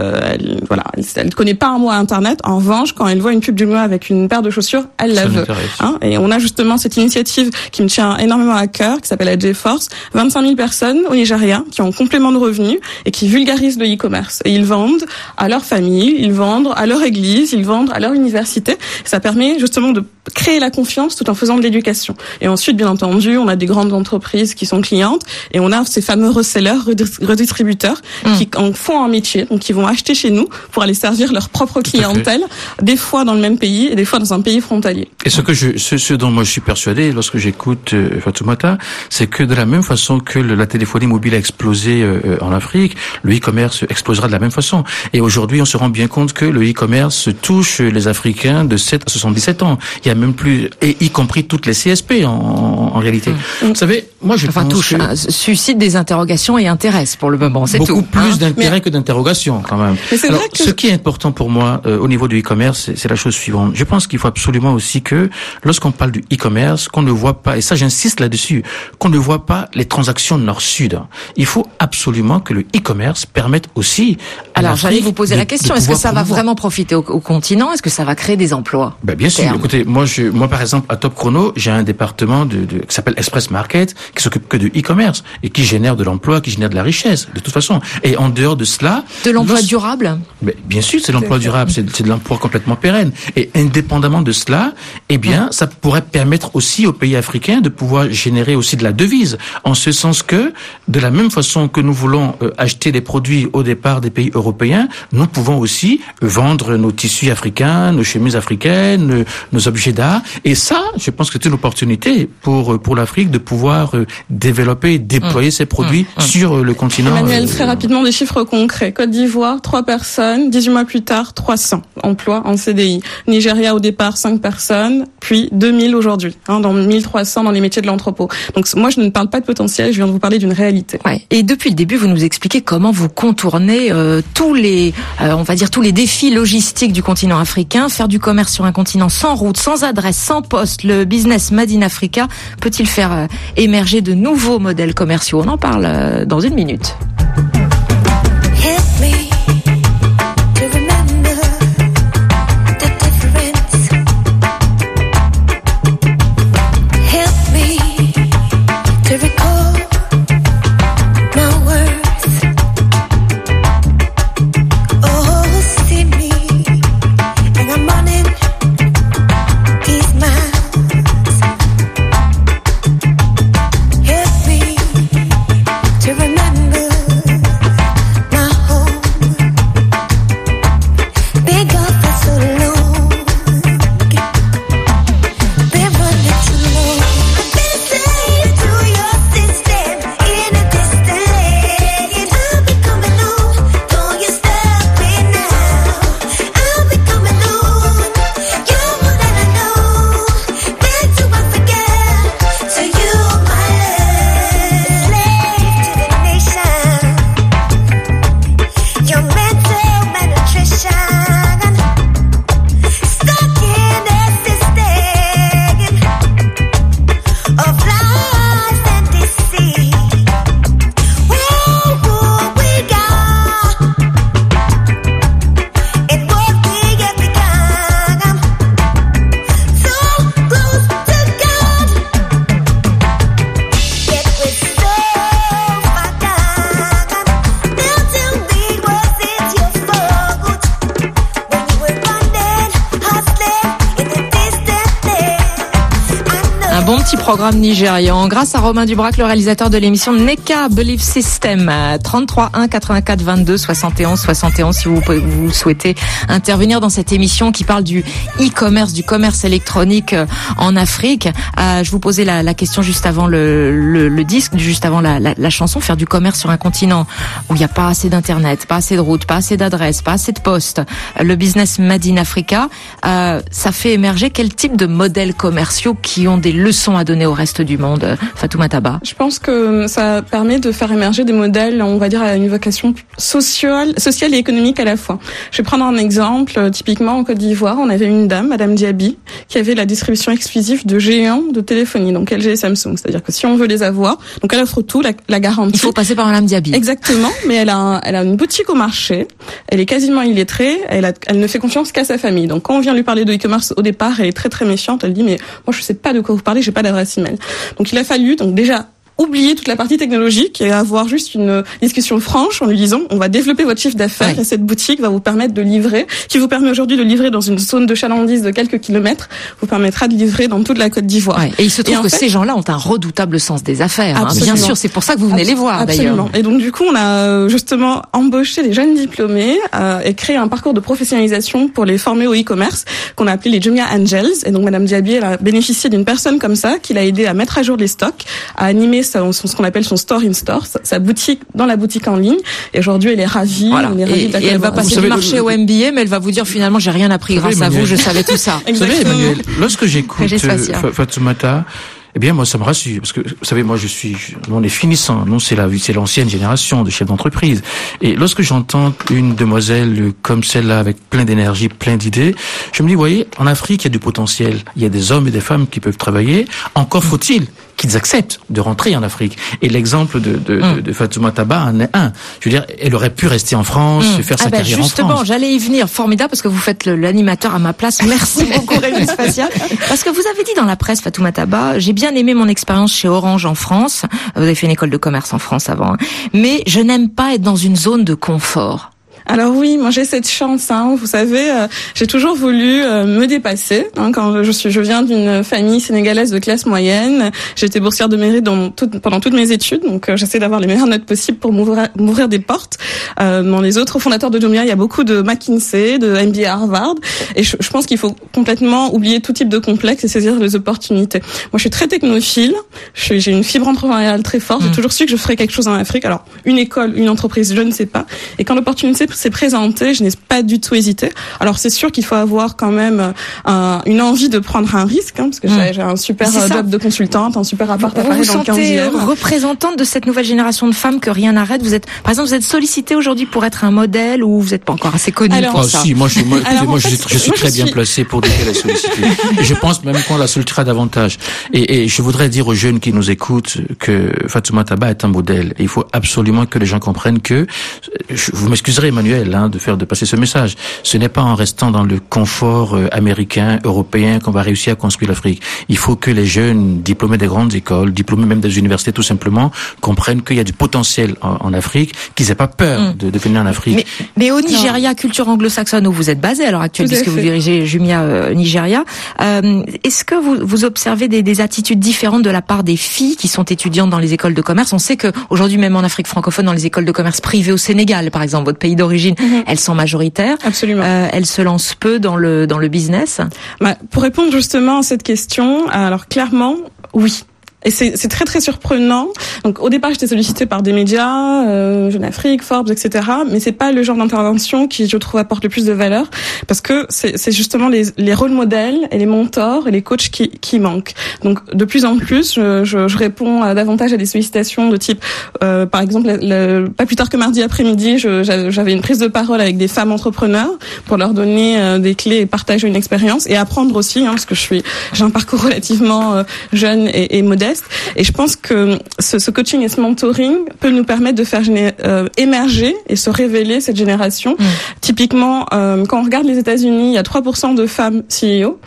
elle connaît pas un mot à Internet. En revanche, quand elle voit une pub du mois avec une paire de chaussures, elle la veut. Et on a justement cette initiative qui me tient énormément à cœur, qui s'appelle la J-Force. 25 000 personnes au Nigeria qui ont un complément de revenus et qui vulgarisent le e-commerce. Et ils vendent à leur famille, ils vendent à leur église, ils vendent à leur université. Ça permet justement de créer la confiance tout en faisant de l'éducation. Et ensuite, bien entendu, on a des grandes entreprises qui sont clientes et on a ces fameux resellers, redistributeurs qui en font un métier, donc qui vont acheter chez nous pour aller servir leur propre clientèle, des fois dans le même pays et des fois dans un pays frontalier. Et ce dont moi je suis persuadé lorsque j'écoute Fatoumata, c'est que de la même façon que la téléphonie mobile a explosé en Afrique, le e-commerce explosera de la même façon. Et aujourd'hui, on se rend bien compte que le e-commerce touche les Africains de 7 à 77 ans. Il y a même plus, et y compris toutes les CSP en réalité. Vous savez, moi je pense que suscite des interrogations et intéresse pour le moment, c'est beaucoup tout. Plus d'intérêt que d'interrogations quand même. Alors, ce qui est important pour moi au niveau du e-commerce, c'est la chose suivante. Je pense qu'il faut absolument aussi que lorsqu'on parle du e-commerce, qu'on ne voit pas, et ça j'insiste là-dessus, qu'on ne voit pas les transactions nord-sud. Il faut absolument que le e-commerce permette aussi à Alors j'allais vous poser la question, est-ce que ça va vraiment profiter au continent? Est-ce que ça va créer des emplois? Bien sûr. Écoutez, moi par exemple à Top Chrono, j'ai un département qui s'appelle Express Market qui s'occupe que de e-commerce et qui génère de l'emploi, qui génère de la richesse de toute façon. Et en dehors de cela, de l'emploi durable. Bien sûr, c'est l'emploi durable, c'est de l'emploi complètement pérenne. Et indépendamment de cela, ça pourrait permettre aussi aux pays africains de pouvoir générer aussi de la devise, en ce sens que de la même façon que nous voulons acheter des produits au départ des pays européens, nous pouvons aussi vendre nos tissus africains, nos chemises africaines, nos objets d'art. Et ça, je pense que c'est une opportunité pour l'Afrique de pouvoir développer, déployer ses produits sur le continent. Emmanuel, très rapidement, des chiffres concrets. Côte d'Ivoire, 3 personnes, 18 mois plus tard, 300 emplois en CDI. Nigeria, au départ, 5 personnes, puis 2000 aujourd'hui, dans 1300 dans les métiers de l'entrepôt. Donc moi, je ne parle pas de potentiel, je viens de vous parler d'une réalité. Ouais. Et depuis le début, vous nous expliquez comment vous contournez tous les défis logistiques du continent africain. Faire du commerce sur un continent sans route, sans adresse, sans poste, le business Made in Africa peut-il faire émerger de nouveaux modèles commerciaux? On en parle dans une minute. Programme nigérian. Grâce à Romain Dubrac, le réalisateur de l'émission NECA Belief System. 33 1 84 22 71 71 si vous souhaitez intervenir dans cette émission qui parle du e-commerce, du commerce électronique en Afrique. Je vous posais la question juste avant le disque, juste avant la chanson. Faire du commerce sur un continent où il n'y a pas assez d'internet, pas assez de routes, pas assez d'adresses, pas assez de postes. Le business Made in Africa, ça fait émerger quel type de modèles commerciaux qui ont des leçons à donner au reste du monde, Fatoumata Taba? Je pense que ça permet de faire émerger des modèles, on va dire, à une vocation sociale et économique à la fois. Je vais prendre un exemple. Typiquement, en Côte d'Ivoire, on avait une dame, Madame Diaby, qui avait la distribution exclusive de géants de téléphonie, donc LG et Samsung. C'est-à-dire que si on veut les avoir, donc elle offre tout, la garantie. Il faut passer par Madame Diaby. Exactement, mais elle a une boutique au marché, elle est quasiment illettrée, elle ne fait confiance qu'à sa famille. Donc quand on vient lui parler de e-commerce au départ, elle est très très méfiante, elle dit mais moi je sais pas de quoi vous parlez, j'ai pas d'adresse email. Donc il a fallu déjà oublier toute la partie technologique et avoir juste une discussion franche en lui disant on va développer votre chiffre d'affaires et cette boutique va vous permettre de livrer, qui vous permet aujourd'hui de livrer dans une zone de chalandise de quelques kilomètres, vous permettra de livrer dans toute la Côte d'Ivoire. Ouais. Et il se trouve que ces gens-là ont un redoutable sens des affaires. Bien sûr, c'est pour ça que vous venez les voir d'ailleurs. Et donc du coup, on a justement embauché des jeunes diplômés et créé un parcours de professionnalisation pour les former au e-commerce qu'on a appelé les Jumia Angels. Et donc Madame Diaby, elle a bénéficié d'une personne comme ça qui l'a aidé à mettre à jour les stocks, à animer ce qu'on appelle son store in store, sa boutique dans la boutique en ligne. Et aujourd'hui, elle est ravie. Voilà. Et elle va passer du marché au MBA, mais elle va vous dire finalement, j'ai rien appris grâce à vous, je savais tout ça. Vous savez, Emmanuel, lorsque j'écoute Fatoumata, eh bien, moi, ça me rassure, parce que, vous savez, moi, on est finissant. Nous, c'est l'ancienne génération de chefs d'entreprise. Et lorsque j'entends une demoiselle comme celle-là, avec plein d'énergie, plein d'idées, je me dis, vous voyez, en Afrique, il y a du potentiel. Il y a des hommes et des femmes qui peuvent travailler. Encore faut-il qu'ils acceptent de rentrer en Afrique. Et l'exemple de Fatoumata Taba en est un. Je veux dire, elle aurait pu rester en France, faire sa carrière en France. Justement, j'allais y venir. Formidable, parce que vous faites l'animateur à ma place. Merci beaucoup, Régis Fassia. Parce que vous avez dit dans la presse, Fatoumata Taba, j'ai bien aimé mon expérience chez Orange en France. Vous avez fait une école de commerce en France avant. Mais je n'aime pas être dans une zone de confort. Alors oui, moi j'ai cette chance, vous savez, j'ai toujours voulu me dépasser. Quand je viens d'une famille sénégalaise de classe moyenne, j'étais boursière de mérite pendant toutes mes études, donc j'essaie d'avoir les meilleures notes possibles pour m'ouvrir des portes. Dans les autres fondateurs de Jumia, il y a beaucoup de McKinsey, de MBA Harvard, et je pense qu'il faut complètement oublier tout type de complexe et saisir les opportunités. Moi je suis très technophile, j'ai une fibre entrepreneuriale très forte, j'ai toujours su que je ferais quelque chose en Afrique. Alors une école, une entreprise, je ne sais pas. Et quand l'opportunité s'est présentée, je n'ai pas du tout hésité. Alors c'est sûr qu'il faut avoir quand même une envie de prendre un risque, parce que j'ai un super job de consultante, un super appart à Paris dans le 15e. Vous vous sentez représentante de cette nouvelle génération de femmes que rien n'arrête. Par exemple, vous êtes sollicitée aujourd'hui pour être un modèle ou vous n'êtes pas encore assez connue pour ça? Si, moi je suis très bien placé pour dire la solliciter. Et je pense même qu'on la sollicitera davantage. Et je voudrais dire aux jeunes qui nous écoutent que Fatoumata Taba est un modèle. Et il faut absolument que les gens comprennent que, vous m'excuserez Emmanuel, de passer ce message. Ce n'est pas en restant dans le confort américain, européen qu'on va réussir à construire l'Afrique. Il faut que les jeunes diplômés des grandes écoles, diplômés même des universités tout simplement, comprennent qu'il y a du potentiel en Afrique, qu'ils n'aient pas peur de venir en Afrique. Mais au Nigeria, culture anglo-saxonne où vous êtes basé à l'heure actuelle, puisque vous dirigez Jumia Nigeria, est-ce que vous observez des attitudes différentes de la part des filles qui sont étudiantes dans les écoles de commerce? On sait que aujourd'hui, même en Afrique francophone, dans les écoles de commerce privées au Sénégal, par exemple, votre pays d'origine, elles sont majoritaires. Absolument. Elles se lancent peu dans le business. Pour répondre justement à cette question, alors clairement, oui. Et c'est très très surprenant. Donc au départ j'étais sollicitée par des médias, Jeune Afrique, Forbes, etc. Mais c'est pas le genre d'intervention qui je trouve apporte le plus de valeur, parce que c'est justement les rôles modèles et les mentors et les coachs qui manquent. Donc de plus en plus je réponds davantage à des sollicitations de type par exemple pas plus tard que mardi après-midi j'avais une prise de parole avec des femmes entrepreneurs pour leur donner des clés et partager une expérience et apprendre aussi, parce que j'ai un parcours relativement jeune et modeste. Et je pense que ce coaching et ce mentoring peut nous permettre de faire émerger et se révéler cette génération. Typiquement, quand on regarde les États-Unis, il y a 3% de femmes CEO.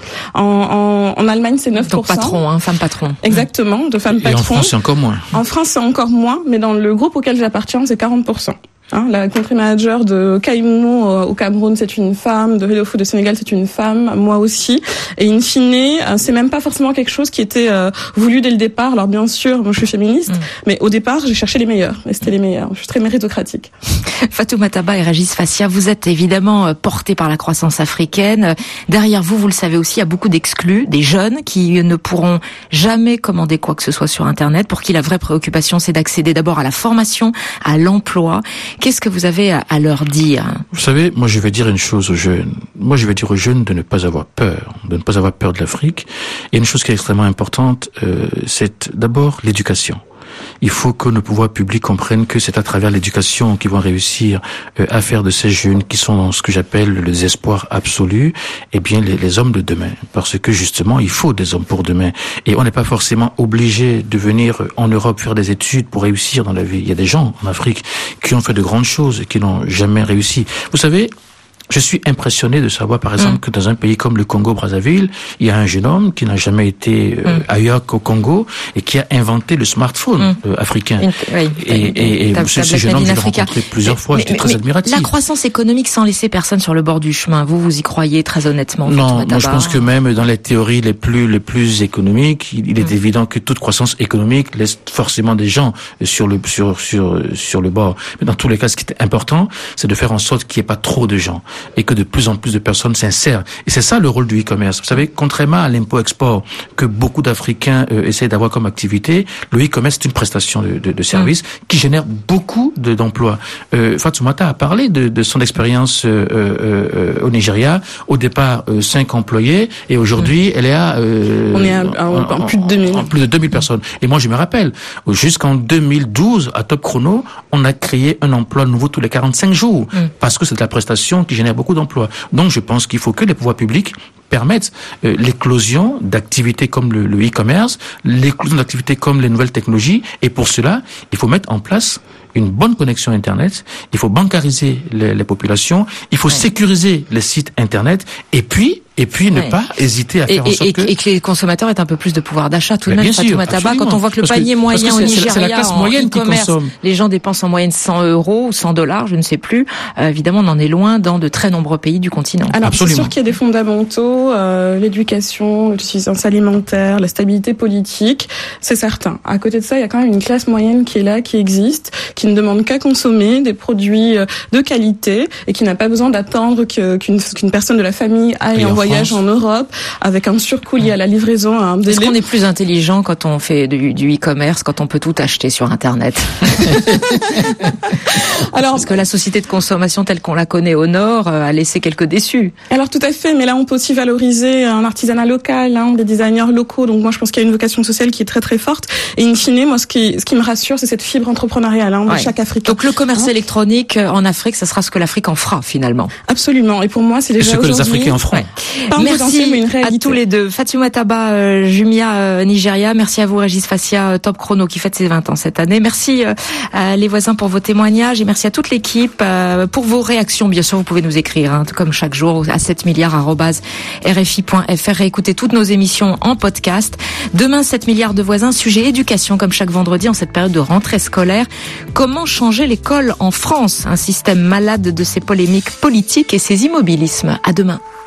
En Allemagne, c'est 9%. Donc patron, femme patron. Exactement, de femmes patrons. Et en France, c'est encore moins. En France, c'est encore moins, mais dans le groupe auquel j'appartiens, c'est 40%. La country manager de Kaimou au Cameroun, c'est une femme. De Hello Food de Sénégal, c'est une femme. Moi aussi. Et in fine, c'est même pas forcément quelque chose qui était voulu dès le départ. Alors bien sûr, moi je suis féministe, mais au départ, j'ai cherché les meilleurs. Et c'était les meilleurs. Je suis très méritocratique. Fatoumata Taba et Régis Fassia, vous êtes évidemment portés par la croissance africaine. Derrière vous, vous le savez aussi, il y a beaucoup d'exclus, des jeunes qui ne pourront jamais commander quoi que ce soit sur Internet, pour qui la vraie préoccupation, c'est d'accéder d'abord à la formation, à l'emploi, Qu'est-ce que vous avez à leur dire? Vous savez, moi je vais dire une chose aux jeunes. Moi je vais dire aux jeunes de ne pas avoir peur, de ne pas avoir peur de l'Afrique. Et une chose qui est extrêmement importante, c'est d'abord l'éducation. Il faut que nos pouvoirs publics comprennent que c'est à travers l'éducation qu'ils vont réussir à faire de ces jeunes qui sont dans ce que j'appelle le désespoir absolu, eh bien les hommes de demain. Parce que justement, il faut des hommes pour demain. Et on n'est pas forcément obligé de venir en Europe faire des études pour réussir dans la vie. Il y a des gens en Afrique qui ont fait de grandes choses et qui n'ont jamais réussi. Vous savez, je suis impressionné de savoir, par exemple, que dans un pays comme le Congo-Brazzaville, il y a un jeune homme qui n'a jamais été ailleurs qu'au Congo et qui a inventé le smartphone africain. Et ce jeune homme, je l'ai rencontré plusieurs fois, j'étais très admiratif. La croissance économique sans laisser personne sur le bord du chemin, vous y croyez très honnêtement? Non, moi je pense que même dans les théories les plus économiques, il est évident que toute croissance économique laisse forcément des gens sur le bord. Mais dans tous les cas, ce qui est important, c'est de faire en sorte qu'il n'y ait pas trop de gens et que de plus en plus de personnes s'insèrent. Et c'est ça le rôle du e-commerce. Vous savez, contrairement à l'import-export que beaucoup d'Africains essaient d'avoir comme activité, le e-commerce est une prestation de service qui génère beaucoup d'emplois. Fatoumata a parlé de son expérience au Nigeria. Au départ, 5 employés et aujourd'hui, elle est à... on est en plus de 2000. En plus de 2000 personnes. Et moi, je me rappelle, jusqu'en 2012, à Top Chrono, on a créé un emploi nouveau tous les 45 jours parce que c'est de la prestation qui génère beaucoup d'emplois. Donc, je pense qu'il faut que les pouvoirs publics permettent l'éclosion d'activités comme le e-commerce, l'éclosion d'activités comme les nouvelles technologies. Et pour cela, il faut mettre en place une bonne connexion Internet, il faut bancariser les populations, il faut sécuriser les sites Internet, et puis ne pas hésiter à faire en sorte et que les consommateurs aient un peu plus de pouvoir d'achat tout de même. Fatoumata Ba, quand on voit que le panier moyen au Nigeria, c'est la classe moyenne qui consomme. Les gens dépensent en moyenne 100 € ou $100, je ne sais plus. Évidemment, on en est loin dans de très nombreux pays du continent. Alors, c'est sûr qu'il y a des fondamentaux, l'éducation, l'autosuffisance alimentaire, la stabilité politique, c'est certain. À côté de ça, il y a quand même une classe moyenne qui est là, qui existe, qui ne demande qu'à consommer des produits de qualité et qui n'a pas besoin d'attendre qu'une personne de la famille aille en voyage en Europe avec un surcoût lié à la livraison à un délai. Est-ce qu'on est plus intelligent quand on fait du e-commerce, quand on peut tout acheter sur Internet? Alors, parce que la société de consommation telle qu'on la connaît au Nord a laissé quelques déçus. Alors tout à fait, mais là on peut aussi valoriser un artisanat local, des designers locaux. Donc moi je pense qu'il y a une vocation sociale qui est très très forte. Et in fine, moi ce qui me rassure, c'est cette fibre entrepreneuriale de chaque Africain. Donc le commerce électronique en Afrique, ça sera ce que l'Afrique en fera finalement. Absolument. Et pour moi, c'est déjà aujourd'hui. Ce que les Africains en feront. Merci à tous les deux. Fatoumata Ba, Jumia, Nigeria. Merci à vous, Régis Fassia, Top Chrono, qui fête ses 20 ans cette année. Merci les voisins pour vos témoignages et merci à toute l'équipe pour vos réactions. Bien sûr, vous pouvez nous écrire, comme chaque jour, à 7milliards@rfi.fr. Écoutez toutes nos émissions en podcast. Demain, 7 milliards de voisins, sujet éducation, comme chaque vendredi en cette période de rentrée scolaire. Comment changer l'école en France? Un système malade de ses polémiques politiques et ses immobilismes. À demain.